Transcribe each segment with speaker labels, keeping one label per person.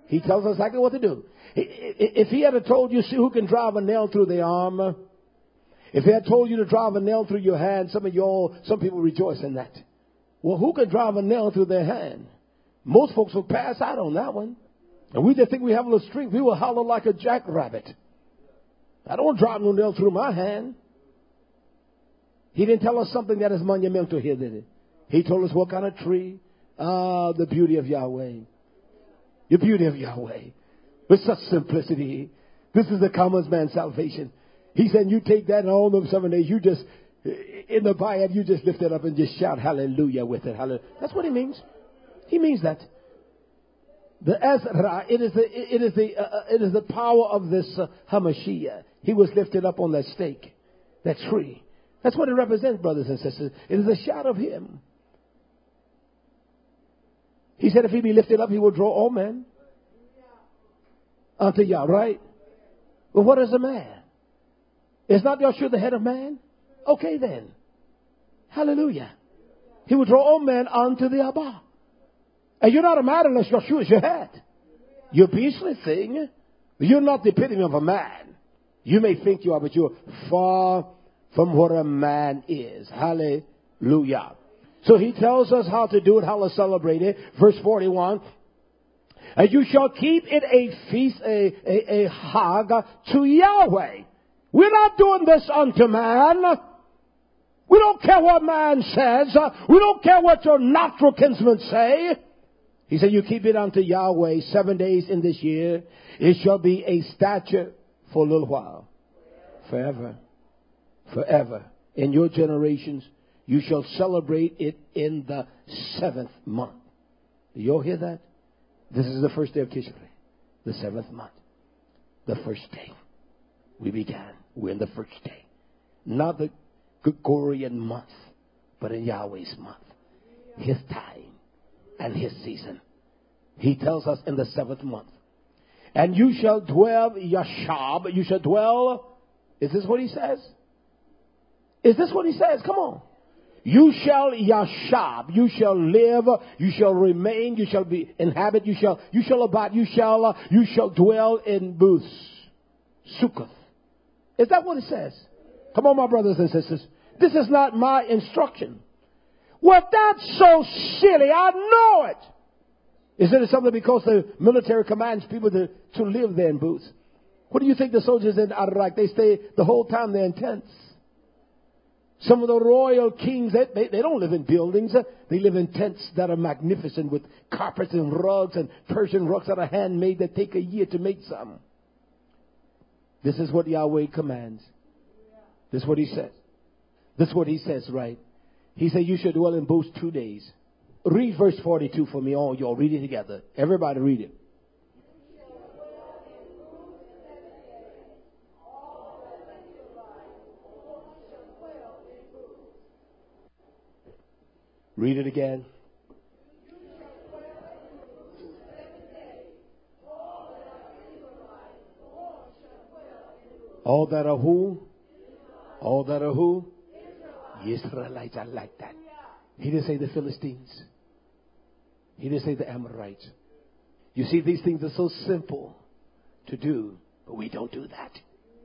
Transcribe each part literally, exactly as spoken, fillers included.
Speaker 1: He tells us exactly what to do. If he had told you, see who can drive a nail through the arm, if he had told you to drive a nail through your hand, some of y'all, some people rejoice in that. Well, who can drive a nail through their hand? Most folks will pass out on that one. And we just think we have a little strength. We will holler like a jackrabbit. I don't drive no nail through my hand. He didn't tell us something that is monumental here, did he? He told us what kind of tree. Ah, the beauty of Yahweh. The beauty of Yahweh. With such simplicity. This is the common man's salvation. He said, you take that and all those seven days, you just, in the bayat, you just lift it up and just shout hallelujah with it. Hallelujah. That's what he means. He means that. The Ezra, it is the, it is the, uh, it is the power of this uh, Hamashiach. He was lifted up on that stake, that tree. That's what it represents, brothers and sisters. It is a shout of him. He said if he be lifted up, he will draw all men unto Yah, right? Well, what is a man? Is not Yahshua the head of man? Okay then. Hallelujah. He will draw all men unto the Abba. And you're not a man unless Yahshua is your head. You beastly thing. You're not the epitome of a man. You may think you are, but you're far from what a man is. Hallelujah. So he tells us how to do it, how to celebrate it. Verse forty-one. And you shall keep it a feast, a, a, a hag to Yahweh. We're not doing this unto man. We don't care what man says. We don't care what your natural kinsmen say. He said, you keep it unto Yahweh seven days in this year. It shall be a statute for a little while. Forever. Forever. In your generations, you shall celebrate it in the seventh month. Do you all hear that? This is the first day of Tishri. The seventh month. The first day. We began. We're in the first day. Not the Gregorian month, but in Yahweh's month. His time and his season. He tells us in the seventh month. And you shall dwell Yashab. You shall dwell. Is this what he says? Is this what he says? Come on. You shall Yashab. You shall live. You shall remain. You shall be inhabit. You shall, you shall abide. You shall, uh, you shall dwell in booths. Sukkoth. Is that what it says? Come on, my brothers and sisters. This is not my instruction. Well, that's so silly. I know it. Is it something because the military commands people to, to live there in booths? What do you think the soldiers in Iraq, they stay the whole time they're in tents? Some of the royal kings, they, they, they don't live in buildings. They live in tents that are magnificent with carpets and rugs and Persian rugs that are handmade that take a year to make some. This is what Yahweh commands. This is what he says. This is what he says, right? He said you should dwell in booths two days. Read verse forty-two for me. All y'all read it together. Everybody read it. Read it again. All that are who? All that are who? Israelites are like that. He didn't say the Philistines. He didn't say the Amorites. You see, these things are so simple to do, but we don't do that.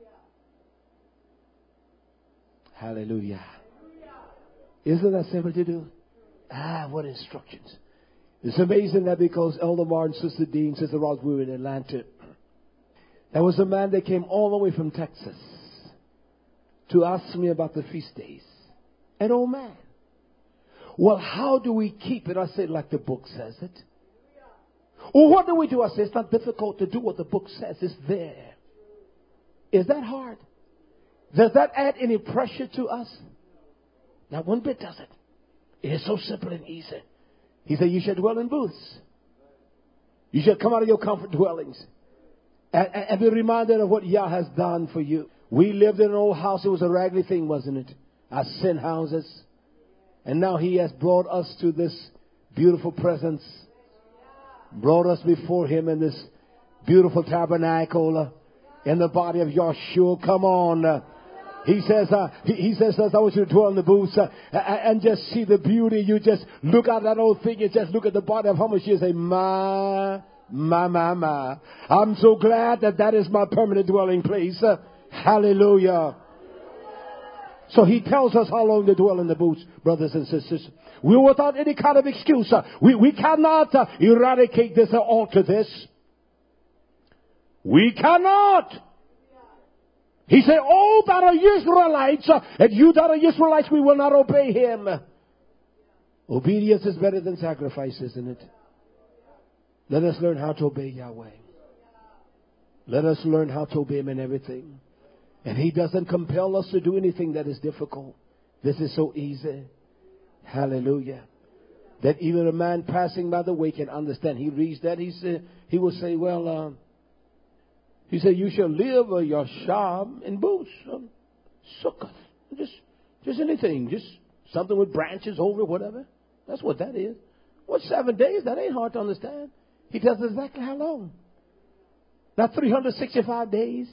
Speaker 1: Hallelujah. Isn't that simple to do? Ah, what instructions. It's amazing that because Elder Martin, Sister Dean, Sister Ross, we were in Atlanta. There was a man that came all the way from Texas to ask me about the feast days. An old man. Well, how do we keep it? I said, like the book says it. Well, what do we do? I said, it's not difficult to do what the book says. It's there. Is that hard? Does that add any pressure to us? Not one bit does it. It is so simple and easy. He said, you should dwell in booths. You should come out of your comfort dwellings. And, and, and be reminded of what Yah has done for you. We lived in an old house. It was a raggedy thing, wasn't it? Our sin houses. And now he has brought us to this beautiful presence. Brought us before him in this beautiful tabernacle uh, in the body of Yahshua. Come on. Uh, he says, uh, he, he says, I want you to dwell in the booths uh, and just see the beauty. You just look at that old thing and just look at the body of Hamashiach and say, my My, my, my. I'm so glad that that is my permanent dwelling place. Uh, hallelujah. So he tells us how long to dwell in the booths, brothers and sisters. We're without any kind of excuse. Uh, we, we cannot uh, eradicate this or alter this. We cannot. He said, oh, that are Israelites, uh, and you that are Israelites, we will not obey him. Obedience is better than sacrifice, isn't it? Let us learn how to obey Yahweh. Let us learn how to obey him in everything. And he doesn't compel us to do anything that is difficult. This is so easy. Hallelujah. That even a man passing by the way can understand. He reads that. He said, he will say, well, uh, he said, you shall live uh, your sham in booths. Um, sukkah. Just, just anything. Just something with branches over it, whatever. That's what that is. What, seven days? That ain't hard to understand. He tells us exactly how long. Not three hundred sixty-five days.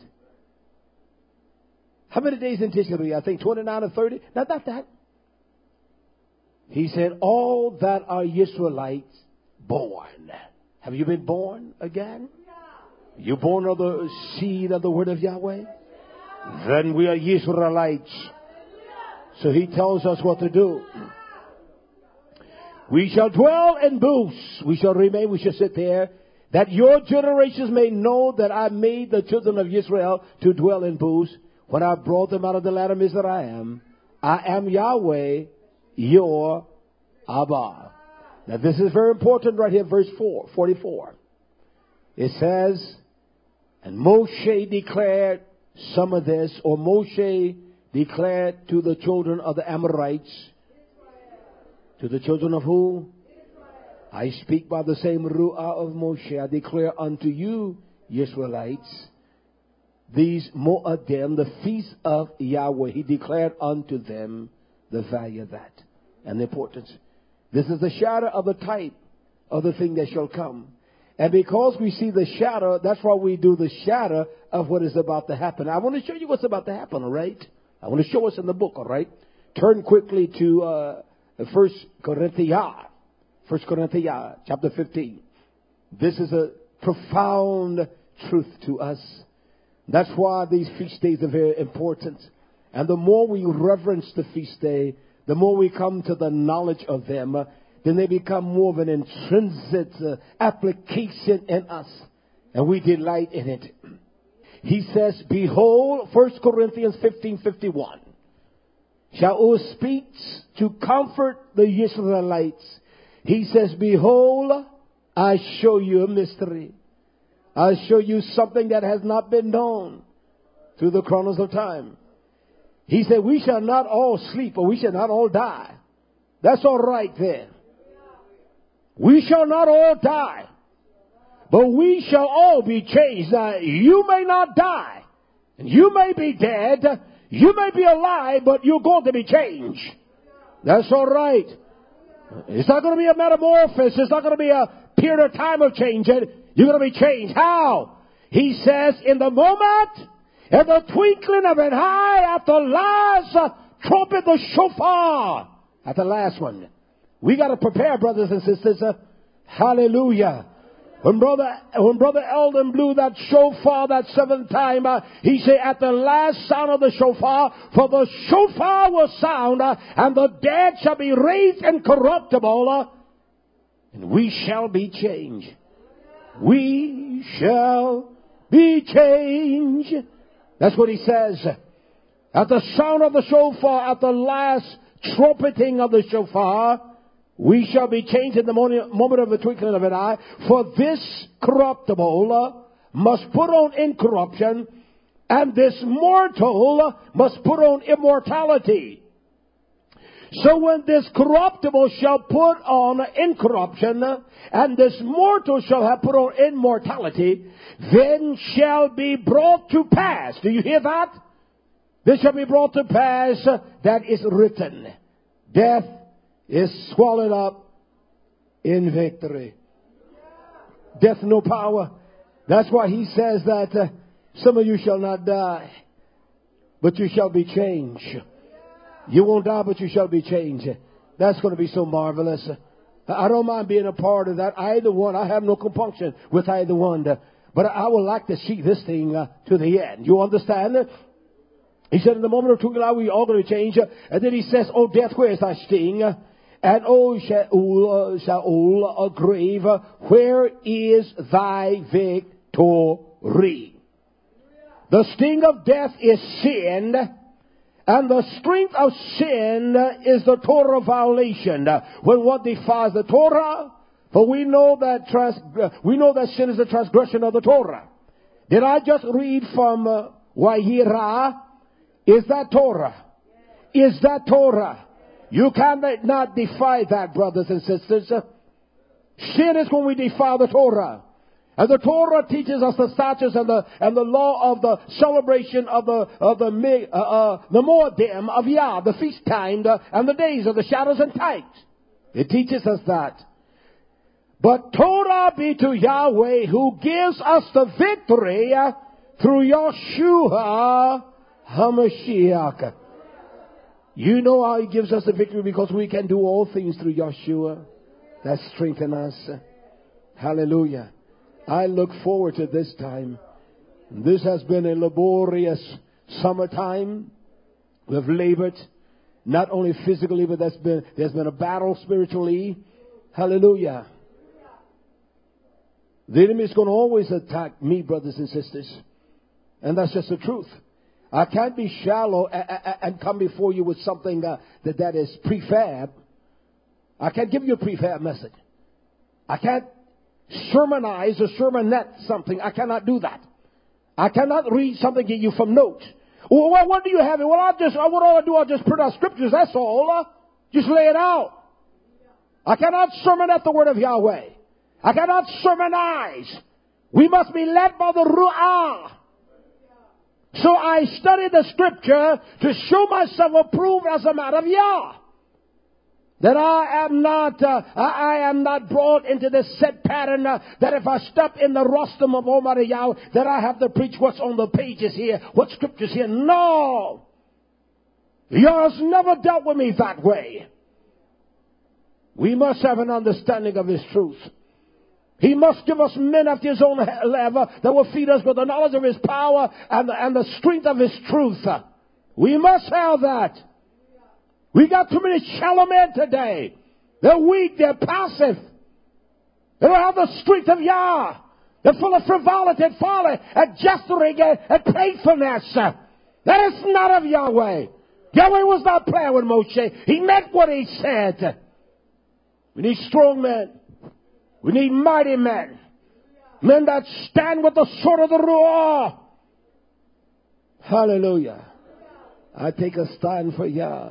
Speaker 1: How many days in Tishri? I think twenty-nine or thirty. Not, not that. He said, all that are Israelites born. Have you been born again? You born of the seed of the word of Yahweh? Then we are Israelites. So he tells us what to do. We shall dwell in booths. We shall remain. We shall sit there. That your generations may know that I made the children of Israel to dwell in booths when I brought them out of the land of Mizraim. I am Yahweh, your Abba. Now this is very important right here, verse four, forty-four. It says, and Moshe declared some of this, or Moshe declared to the children of the Amorites. To the children of who? I speak by the same Ruah of Moshe. I declare unto you, Israelites, these Moadim, the feast of Yahweh. He declared unto them the value of that and the importance. This is the shadow of the type of the thing that shall come. And because we see the shadow, that's why we do the shadow of what is about to happen. I want to show you what's about to happen, all right? I want to show us in the book, all right? Turn quickly to uh, First Corinthians. First Corinthians chapter fifteen. This is a profound truth to us. That's why these feast days are very important. And the more we reverence the feast day, the more we come to the knowledge of them, uh, then they become more of an intrinsic uh, application in us. And we delight in it. He says, behold, First Corinthians fifteen fifty-one. Shaul speaks to comfort the Israelites. He says, behold, I show you a mystery. I show you something that has not been known through the chronos of time. He said, we shall not all sleep, or we shall not all die. That's all right there. We shall not all die, but we shall all be changed. Now, you may not die, and you may be dead, you may be alive, but you're going to be changed. That's all right. It's not going to be a metamorphosis. It's not going to be a period of time of changing. You're going to be changed. How? He says, in the moment, in the twinkling of an eye, at the last uh, trumpet, the shofar. At the last one. We got to prepare, brothers and sisters. Uh, hallelujah. When brother, when brother Eldon blew that shofar that seventh time, uh, he said, at the last sound of the shofar, for the shofar will sound, uh, and the dead shall be raised incorruptible, uh, and we shall be changed. We shall be changed. That's what he says. At the sound of the shofar, at the last trumpeting of the shofar, we shall be changed in the moment of the twinkling of an eye. For this corruptible must put on incorruption, and this mortal must put on immortality. So when this corruptible shall put on incorruption, and this mortal shall have put on immortality, then shall be brought to pass. Do you hear that? This shall be brought to pass that is written. Death is swallowed up in victory. Death no power. That's why he says that uh, some of you shall not die, but you shall be changed. You won't die, but you shall be changed. That's going to be so marvelous. I don't mind being a part of that. Either one. I have no compunction with either one. But I would like to see this thing uh, to the end. You understand? He said, in the moment of truth, we all going to change. And then he says, oh, death, where is thy sting? And oh, Sheol, Sheol, a grave, where is thy victory? The sting of death is sin. And the strength of sin is the Torah violation. When one defies the Torah, for we know that trans, we know that sin is a transgression of the Torah. Did I just read from uh, Wahira? Is that Torah? Is that Torah? You cannot defy that, brothers and sisters. Sin is when we defy the Torah. And the Torah teaches us the statutes and the and the law of the celebration of the of the uh, uh, the Moedim of Yah, the feast time, the, and the days of the shadows and types. It teaches us that. But Torah be to Yahweh, who gives us the victory uh, through Yeshua HaMashiach. You know how He gives us the victory, because we can do all things through Yeshua that strengthen us. Hallelujah. I look forward to this time. This has been a laborious summertime. We've labored, not only physically, but that's been, there's been a battle spiritually. Hallelujah. The enemy is going to always attack me, brothers and sisters. And that's just the truth. I can't be shallow and come before you with something uh, that, that is prefab. I can't give you a prefab message. I can't sermonize or sermonette something. I cannot do that. I cannot read something to you from notes. Well, what do you have? Well, I'll just, what all I do, I'll just print out scriptures. That's all. Uh, just lay it out. I cannot sermonette the word of Yahweh. I cannot sermonize. We must be led by the Ru'ah. So I study the scripture to show myself approved as a man of Yah. That I am not, uh, I am not brought into this set pattern uh, that if I step in the rostrum of Almighty Yahweh, that I have to preach what's on the pages here, what scriptures here. No! Yah's never dealt with me that way. We must have an understanding of His truth. He must give us men after His own level that will feed us with the knowledge of His power and the, and the strength of His truth. We must have that. We got too many shallow men today. They're weak. They're passive. They don't have the strength of Yah. They're full of frivolity and folly and gesturing and, and playfulness. That is not of Yahweh. Yahweh was not playing with Moshe. He meant what He said. We need strong men. We need mighty men. Men that stand with the sword of the Ruah. Hallelujah. I take a stand for Yah.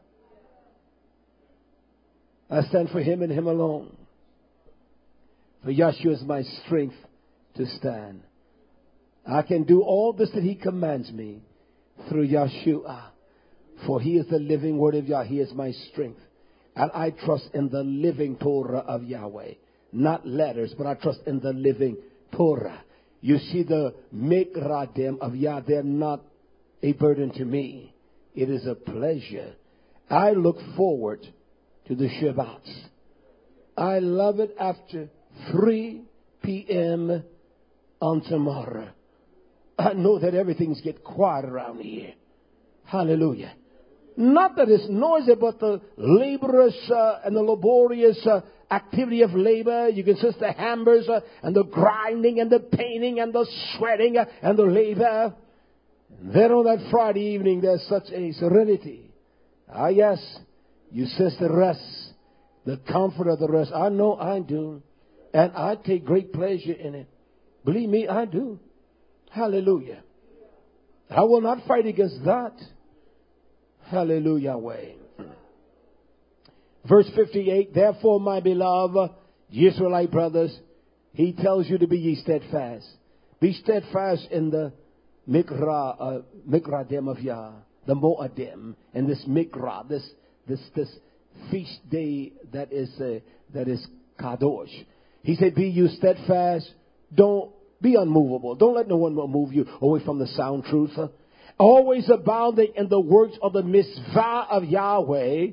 Speaker 1: I stand for Him and Him alone. For Yeshua is my strength to stand. I can do all this that He commands me through Yeshua. For He is the living word of Yah. He is my strength. And I trust in the living Torah of Yahweh. Not letters, but I trust in the living Torah. You see, the Mikradim of Yah, they're not a burden to me. It is a pleasure. I look forward to the Shabbats. I love it after three p.m. on tomorrow. I know that everything's get quiet around here. Hallelujah. Not that it's noisy, but the laborious uh, and the laborious uh, activity of labor. You can sense the hammers uh, and the grinding and the painting and the sweating uh, and the labor. And then on that Friday evening, there's such a serenity. Ah, yes. You sense the rest, the comfort of the rest. I know I do. And I take great pleasure in it. Believe me, I do. Hallelujah. I will not fight against that. Hallelujah. Way. Verse fifty-eight, therefore, my beloved Israelite brothers, He tells you to be ye steadfast. Be steadfast in the Mikra, uh, Mikradim of Yah, the Moadim, and this Mikra, this This this feast day that is uh, that is Kadosh. He said, be you steadfast. Don't be unmovable. Don't let no one move you away from the sound truth. Always abounding in the works of the mitzvah of Yahweh.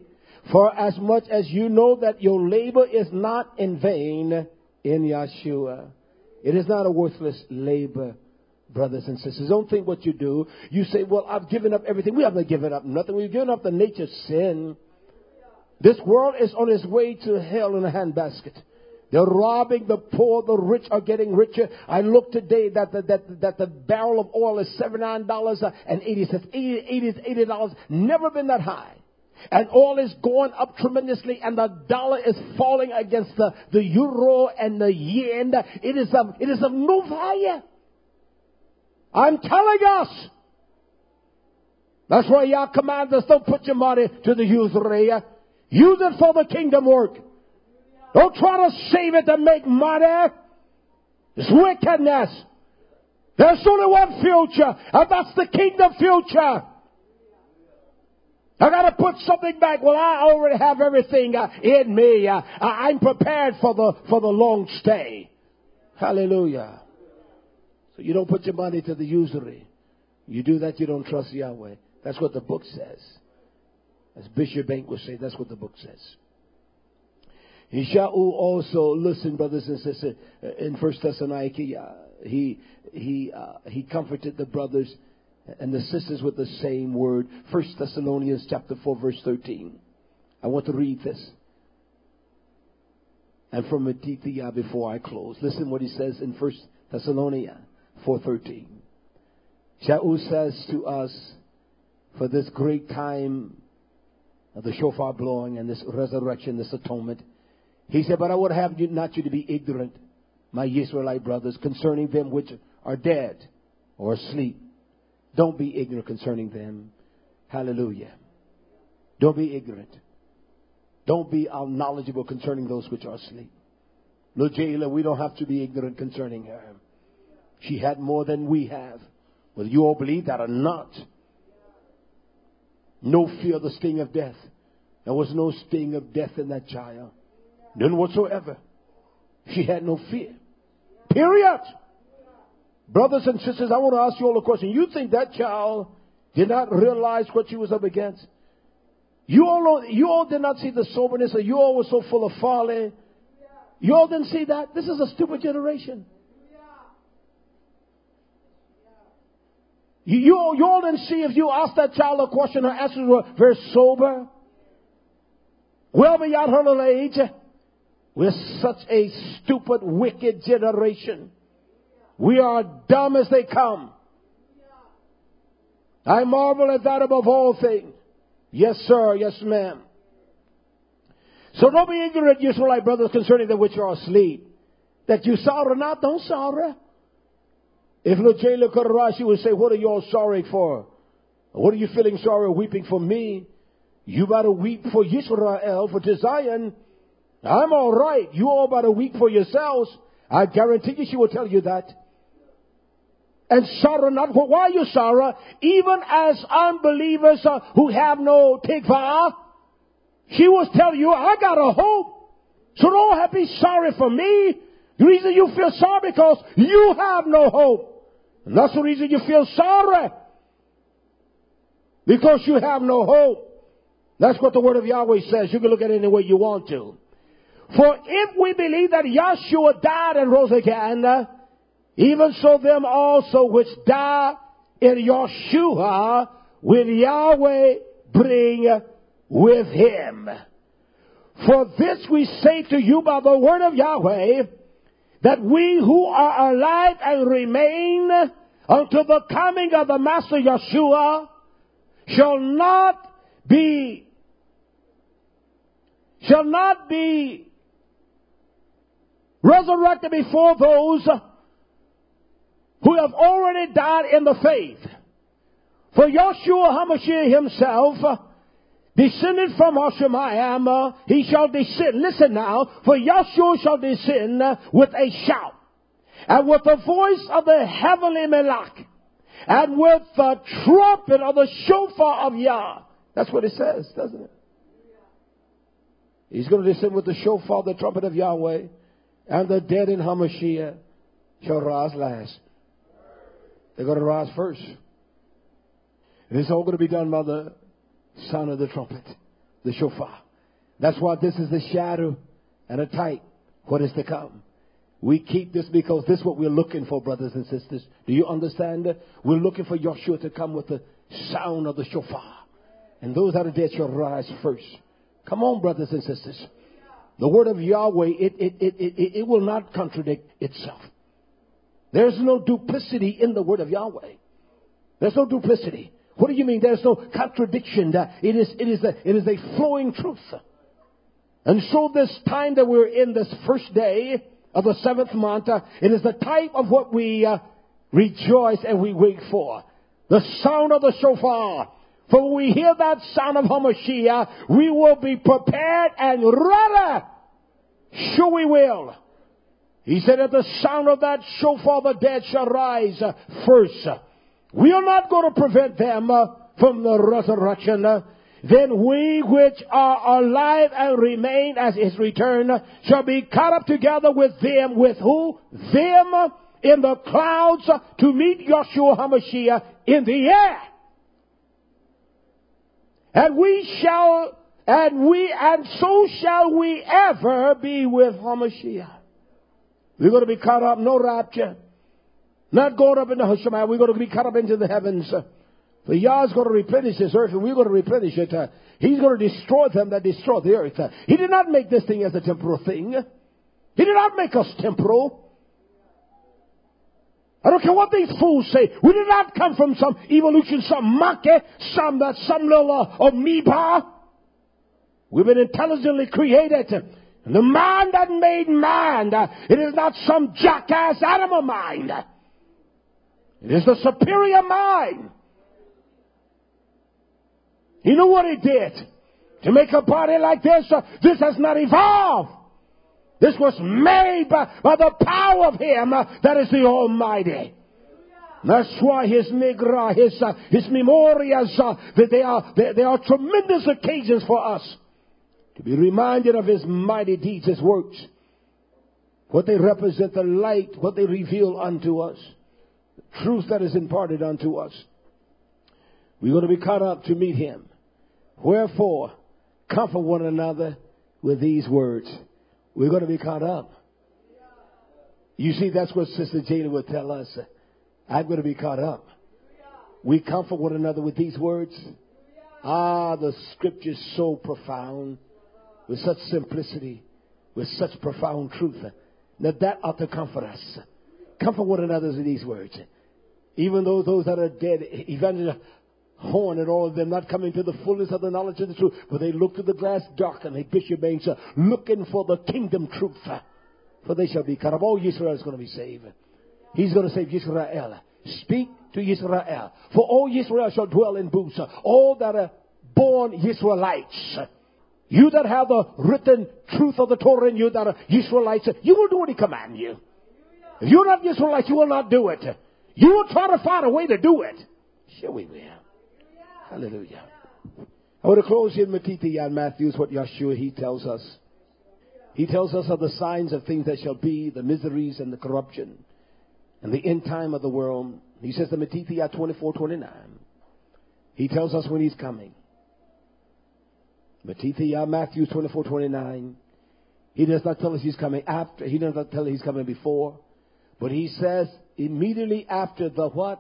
Speaker 1: For as much as you know that your labor is not in vain in Yeshua. It is not a worthless labor, brothers and sisters. Don't think what you do. You say, well, I've given up everything. We haven't given up nothing. We've given up the nature of sin. This world is on its way to hell in a handbasket. They're robbing the poor. The rich are getting richer. I looked today that the, that, that the barrel of oil is seventy-nine dollars and eighty cents. eighty dollars. Never been that high. And oil is going up tremendously, and the dollar is falling against the, the euro and the yen. It is of, it is of no value. I'm telling us. That's why y'all command us, don't put your money to the usury. Use it for the kingdom work. Don't try to save it to make money. It's wickedness. There's only one future, and that's the kingdom future. I got to put something back. Well, I already have everything uh, in me. Uh, I'm prepared for the for the long stay. Hallelujah. So you don't put your money to the usury. You do that, you don't trust Yahweh. That's what the book says. As Bishop Bank would say, that's what the book says. Yeshua also, listen, brothers and sisters, in First Thessalonians, uh, he he uh, he comforted the brothers and the sisters with the same word. First Thessalonians chapter four, verse thirteen. I want to read this. And from Matithia before I close. Listen what he says in First Thessalonians four thirteen. Shaul says to us, for this great time of the shofar blowing and this resurrection, this atonement, he said, but I would have you not you to be ignorant, my Israelite brothers, concerning them which are dead or asleep. Don't be ignorant concerning them. Hallelujah. Don't be ignorant. Don't be unknowledgeable concerning those which are asleep. Little Jayla, we don't have to be ignorant concerning her. She had more than we have. Whether you all believe that or not. No fear of the sting of death. There was no sting of death in that child. None whatsoever. She had no fear. Period. Brothers and sisters, I want to ask you all a question. You think that child did not realize what she was up against? You all, you all did not see the soberness, or you all were so full of folly. You all didn't see that? This is a stupid generation. You, you, all, you all didn't see if you asked that child a question, her answers were very sober. Well beyond her little age. We're such a stupid, wicked generation. We are dumb as they come. I marvel at that above all things. Yes, sir. Yes, ma'am. So don't be ignorant, you Israelite brothers, concerning them which are asleep. That you sorrow not, don't sorrow. If Lajayla could arise, she would say, what are you all sorry for? What are you feeling sorry or weeping for me? You better weep for Yisrael, for to Zion. I'm all right. You all better weep for yourselves. I guarantee you she will tell you that. And sorrow not. Why are you sorrow? Even as unbelievers uh, who have no tikvah, she was telling you, I got a hope. So don't have to be sorry for me. The reason you feel sorry because you have no hope. And that's the reason you feel sorry. Because you have no hope. That's what the word of Yahweh says. You can look at it any way you want to. For if we believe that Yeshua died and rose again, even so them also which die in Yeshua will Yahweh bring with him. For this we say to you by the word of Yahweh, that we who are alive and remain until the coming of the Master Yeshua shall not be, shall not be resurrected before those who have already died in the faith. For Yeshua HaMashiach himself, descended from Hashemayim, he shall descend. Listen now, for Yeshua shall descend with a shout, and with the voice of the heavenly Melech, and with the trumpet of the shofar of Yah. That's what it says, doesn't it? He's going to descend with the shofar, the trumpet of Yahweh, and the dead in HaMashiach shall rise last. They're going to rise first. And it's all going to be done by the sound of the trumpet, the shofar. That's why this is a shadow and a type. What is to come? We keep this because this is what we're looking for, brothers and sisters. Do you understand? We're looking for Yeshua to come with the sound of the shofar. And those that are dead shall rise first. Come on, brothers and sisters. The word of Yahweh, it, it, it, it, it will not contradict itself. There's no duplicity in the word of Yahweh. There's no duplicity. What do you mean? There's no contradiction. It is, it is, a, it is a flowing truth. And so this time that we're in, this first day of the seventh month, uh, it is the type of what we uh, rejoice and we wait for. The sound of the shofar. For when we hear that sound of HaMashiach, we will be prepared and ready. Sure we will. He said, at the sound of that shofar, the dead shall rise uh, first. We are not going to prevent them uh, from the resurrection. Uh, then we which are alive and remain as his return uh, shall be caught up together with them. With who? Them uh, in the clouds uh, to meet Yeshua HaMashiach in the air. And we shall, and we, and so shall we ever be with HaMashiach. We're going to be caught up, no rapture. Not going up into Hashemayah. We're going to be caught up into the heavens. For Yah's going to replenish this earth, and we're going to replenish it. Uh, he's going to destroy them that destroy the earth. Uh, he did not make this thing as a temporal thing. He did not make us temporal. I don't care what these fools say. We did not come from some evolution, some monkey, some uh, some little uh, amoeba. We've been intelligently created. And the mind that made man, uh, it is not some jackass animal mind. It is the superior mind. You know what he did? To make a body like this, uh, this has not evolved. This was made by, by the power of him uh, that is the Almighty. That's why his migra, his, uh, his memorias, uh, that they are, they, they are tremendous occasions for us to be reminded of his mighty deeds, his works. What they represent, the light, what they reveal unto us. The truth that is imparted unto us. We're going to be caught up to meet him. Wherefore, comfort one another with these words. We're going to be caught up. You see, that's what Sister Jada would tell us. I'm going to be caught up. We comfort one another with these words. Ah, the scripture is so profound, with such simplicity, with such profound truth. Now that ought to comfort us. Comfort one another with these words. Even though those that are dead, Evangelist Horn and all of them not coming to the fullness of the knowledge of the truth, but they look to the glass dark and they Bishop Banks uh, looking for the kingdom truth. Uh, for they shall be cut off. All Israel is going to be saved. He's going to save Israel. Speak to Israel. For all Israel shall dwell in booths. Uh, all that are born Israelites. Uh, you that have the written truth of the Torah in you that are Israelites, uh, you will do what he commands you. If you're not Israelites, you will not do it. You will try to find a way to do it. Sure we will. Hallelujah. I want to close in Matthew and Matthews what Yeshua, he tells us. He tells us of the signs of things that shall be, the miseries and the corruption, and the end time of the world. He says in Matthew twenty-four twenty-nine. He tells us when he's coming. Matthew twenty-four twenty-nine. He does not tell us he's coming after. He does not tell us he's coming before. But he says immediately after the what?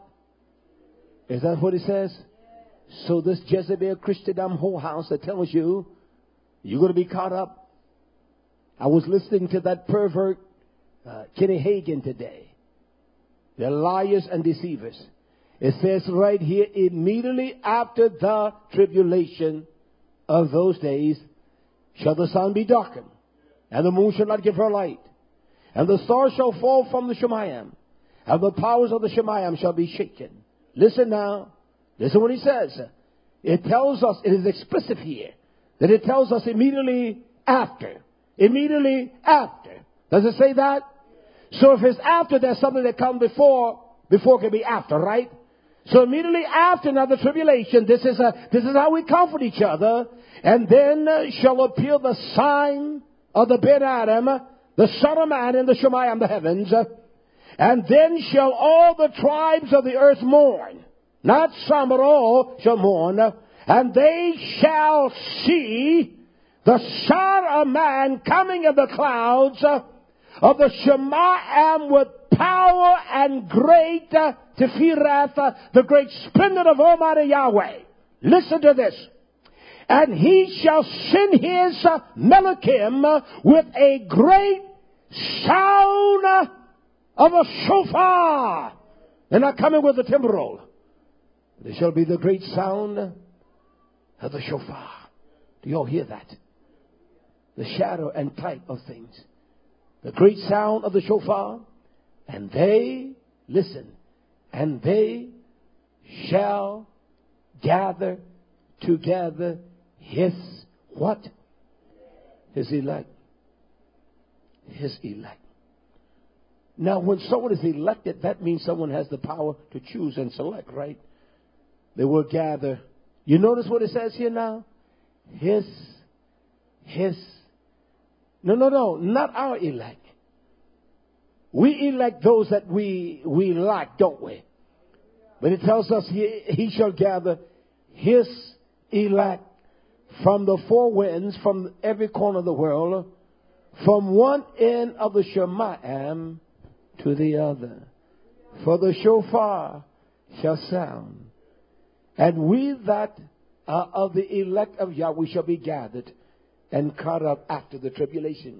Speaker 1: Is that what he says? So this Jezebel Christendom whole house that tells you you're going to be caught up. I was listening to that pervert uh, Kenny Hagin today. They're liars and deceivers. It says right here, immediately after the tribulation of those days shall the sun be darkened, and the moon shall not give her light, and the stars shall fall from the Shemayim, and the powers of the Shemayim shall be shaken. Listen now. Listen what he says. It tells us, it is explicit here, that it tells us immediately after. Immediately after. Does it say that? So if it's after, there's something that comes before, before can be after, right? So immediately after now the tribulation, this is a, this is how we comfort each other. And then uh, shall appear the sign of the Ben Adam, the Son of Man in the Shemayim, the heavens. And then shall all the tribes of the earth mourn. Not some, but all shall mourn. And they shall see the Son of Man coming in the clouds uh, of the Shemayim with power and great uh, Tefirath, uh, the great splendor of Almighty Yahweh. Listen to this. And he shall send his uh, Melachim uh, with a great sound uh, of a shofar. They're not coming with a timbrel. There shall be the great sound of the shofar. Do you all hear that? The shadow and type of things. The great sound of the shofar. And they, listen, and they shall gather together his, what? His elect. His elect. Now, when someone is elected, that means someone has the power to choose and select, right? They will gather. You notice what it says here now? His, his, no, no, no, not our elect. We elect those that we, we like, don't we? But it tells us he, he shall gather his elect from the four winds, from every corner of the world, from one end of the Shemayim to the other. For the shofar shall sound. And we that are of the elect of Yahweh shall be gathered and caught up after the tribulation.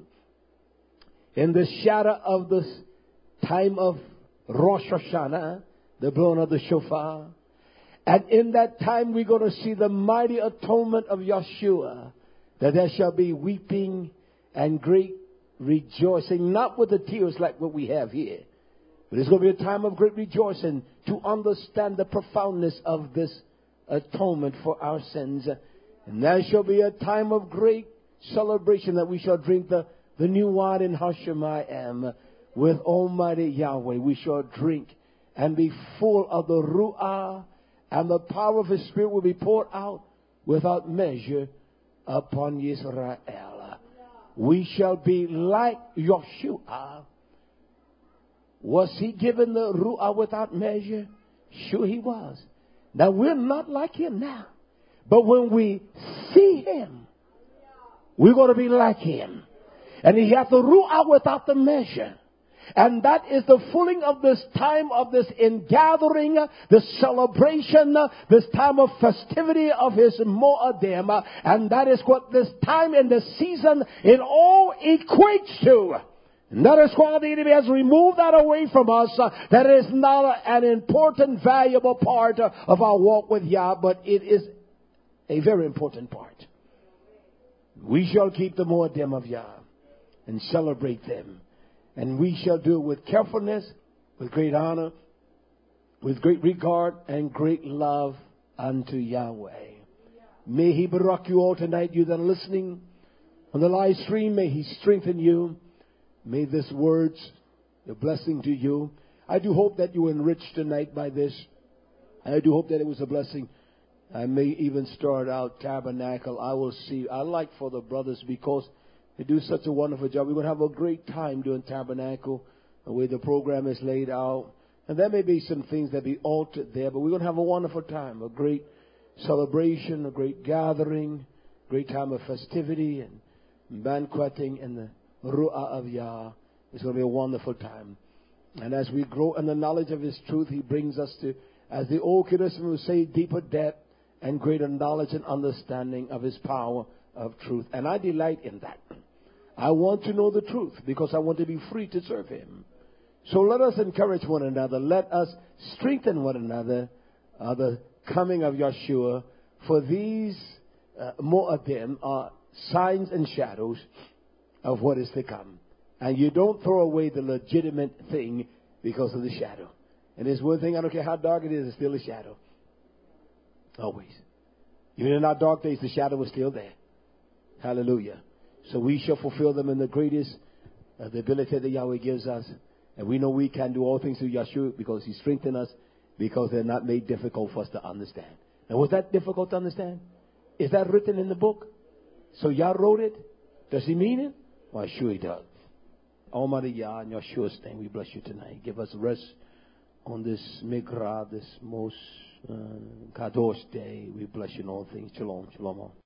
Speaker 1: In the shadow of the time of Rosh Hashanah, the blowing of the shofar. And in that time we're going to see the mighty atonement of Yeshua, that there shall be weeping and great rejoicing, not with the tears like what we have here. But it's going to be a time of great rejoicing to understand the profoundness of this atonement for our sins. And there shall be a time of great celebration that we shall drink the, the new wine in Hashemayim with Almighty Yahweh. We shall drink and be full of the Ruah, and the power of His Spirit will be poured out without measure upon Israel. We shall be like Yeshua. Was He given the Ruah without measure? Sure He was. Now we're not like Him now. But when we see Him, we're going to be like Him. And He hath the Ruah without the measure. And that is the filling of this time of this ingathering, this celebration, this time of festivity of His Moadim. And that is what this time and this season it all equates to. And that is why the enemy has removed that away from us. Uh, that is not an important, valuable part uh, of our walk with Yah, but it is a very important part. We shall keep the Moadim of Yah and celebrate them. And we shall do it with carefulness, with great honor, with great regard, and great love unto Yahweh. May He barak you all tonight, you that are listening on the live stream. May He strengthen you. May this words a blessing to you. I do hope that you were enriched tonight by this. I do hope that it was a blessing. I may even start out Tabernacle. I will see. I like for the brothers because they do such a wonderful job. We're going to have a great time doing Tabernacle, the way the program is laid out. And there may be some things that be altered there, but we're going to have a wonderful time, a great celebration, a great gathering, great time of festivity and banqueting in the Ruah of Yah. It's going to be a wonderful time. And as we grow in the knowledge of His truth, He brings us to, as the old Kiddushim would say, deeper depth and greater knowledge and understanding of His power of truth. And I delight in that. I want to know the truth because I want to be free to serve Him. So let us encourage one another. Let us strengthen one another. Uh, the coming of Yeshua. For these uh, Moadim are signs and shadows of what is to come. And you don't throw away the legitimate thing because of the shadow. And there's one thing, I don't care how dark it is, it's still a shadow. Always. Even in our dark days, the shadow is still there. Hallelujah. So we shall fulfill them in the greatest uh, the ability that Yahweh gives us. And we know we can do all things through Yeshua because He strengthened us, because they're not made difficult for us to understand. And was that difficult to understand? Is that written in the book? So Yah wrote it? Does He mean it? Why, sure He does. Almighty Yah, in Yeshua's name, we bless You tonight. Give us rest on this Mikra, this most uh, Kadosh day. We bless You in all things. Shalom, shalom.